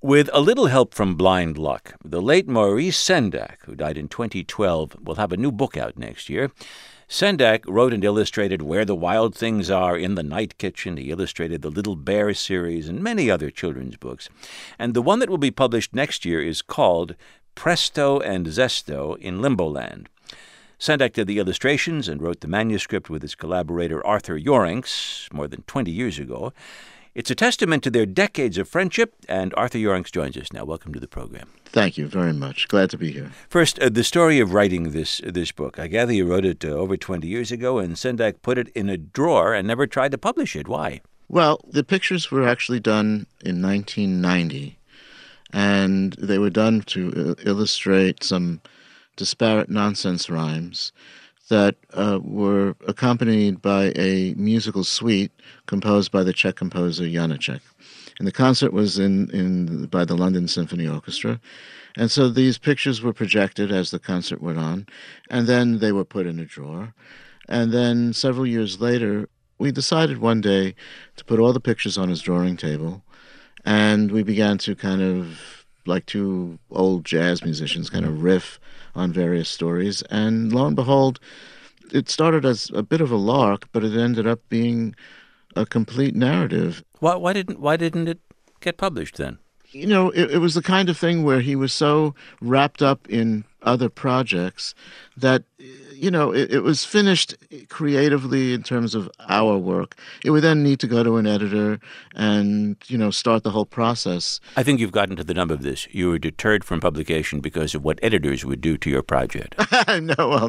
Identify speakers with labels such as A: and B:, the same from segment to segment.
A: With a little help from blind luck, the late Maurice Sendak, who died in 2012, will have a new book out next year. Sendak wrote and illustrated Where the Wild Things Are in the Night Kitchen. He illustrated the Little Bear series and many other children's books. And the one that will be published next year is called Presto and Zesto in Limboland. Sendak did the illustrations and wrote the manuscript with his collaborator Arthur Yorinks more than 20 years ago. It's a testament to their decades of friendship, and Arthur Yorinks joins us now. Welcome to the program.
B: Thank you very much. Glad to be here.
A: First, the story of writing this book. I gather you wrote it over 20 years ago, and Sendak put it in a drawer and never tried to publish it. Why?
B: Well, the pictures were actually done in 1990, and they were done to illustrate some disparate nonsense rhymes that were accompanied by a musical suite composed by the Czech composer Janacek. And the concert was by the London Symphony Orchestra. And so these pictures were projected as the concert went on, and then they were put in a drawer. And then several years later, we decided one day to put all the pictures on his drawing table, and we began to kind of, like two old jazz musicians, kind of riff on various stories. And lo and behold, it started as a bit of a lark, but it ended up being a complete narrative.
A: Why didn't it get published then?
B: You know, it was the kind of thing where he was so wrapped up in other projects that, you know, it was finished creatively in terms of our work. It would then need to go to an editor and, you know, start the whole process.
A: I think you've gotten to the nub of this. You were deterred from publication because of what editors would do to your project.
B: No, well,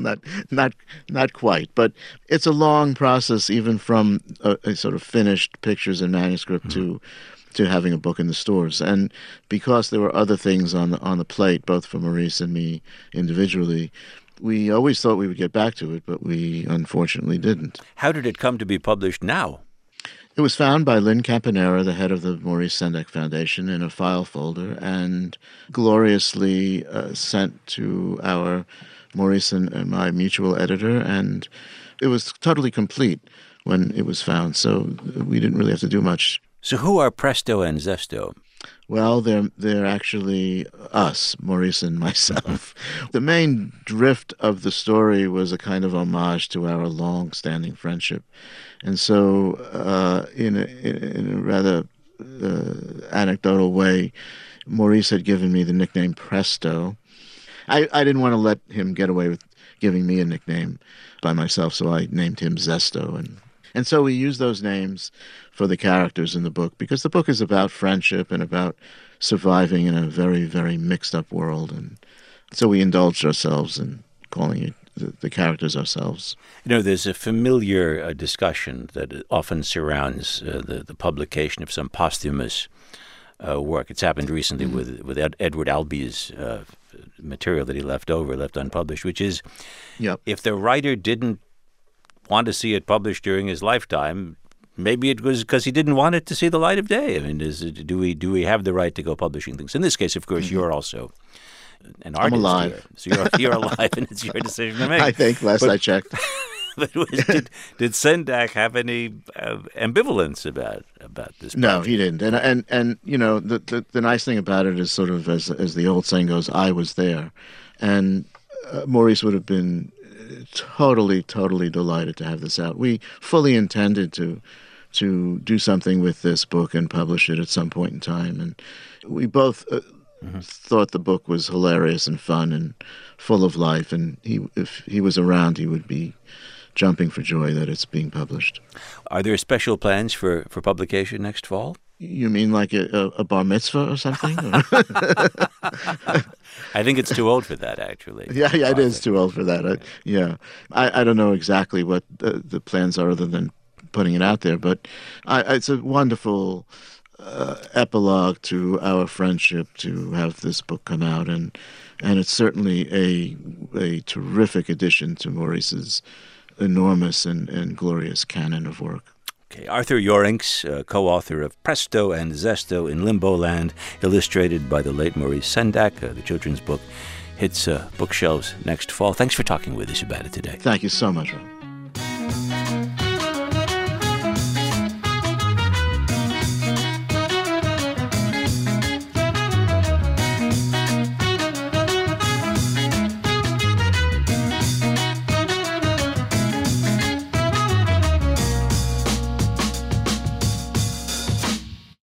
B: not quite. But it's a long process, even from a sort of finished pictures and manuscript to having a book in the stores. And because there were other things on the plate, both for Maurice and me individually, we always thought we would get back to it, but we unfortunately didn't.
A: How did it come to be published now?
B: It was found by Lynn Campanera, the head of the Maurice Sendak Foundation, in a file folder and gloriously sent to our Maurice and my mutual editor, and it was totally complete when it was found, so we didn't really have to do much.
A: So who are Presto and Zesto?
B: Well, they're actually us, Maurice and myself. The main drift of the story was a kind of homage to our long-standing friendship. And so in a rather anecdotal way, Maurice had given me the nickname Presto. I didn't want to let him get away with giving me a nickname by myself, so I named him Zesto. And so we use those names for the characters in the book because the book is about friendship and about surviving in a very, very mixed-up world. And so we indulged ourselves in calling it the characters ourselves.
A: You know, there's a familiar discussion that often surrounds the publication of some posthumous work. It's happened recently with Edward Albee's material that he left unpublished, which is if the writer didn't want to see it published during his lifetime, maybe it was because he didn't want it to see the light of day. I mean, do we have the right to go publishing things? In this case, of course, you're also an artist.
B: I'm alive.
A: Here. So you're alive, and it's your decision to make.
B: I think, last I checked.
A: But did Sendak have any ambivalence about this project?
B: No, he didn't. And you know, the nice thing about it is sort of, as the old saying goes, I was there. And Maurice would have been totally delighted to have this out. We fully intended to do something with this book and publish it at some point in time. And we both thought the book was hilarious and fun and full of life. And if he was around, he would be jumping for joy that it's being published.
A: Are there special plans for publication next fall?
B: You mean like a bar mitzvah or something?
A: I think it's too old for that, actually.
B: Yeah, it is too old for that. I don't know exactly what the plans are other than putting it out there, but it's a wonderful epilogue to our friendship to have this book come out, and it's certainly a terrific addition to Maurice's enormous and glorious canon of work.
A: Okay, Arthur Yorinks, co-author of Presto and Zesto in Limboland, illustrated by the late Maurice Sendak. The children's book hits bookshelves next fall. Thanks for talking with us about it today.
B: Thank you so much, Rob.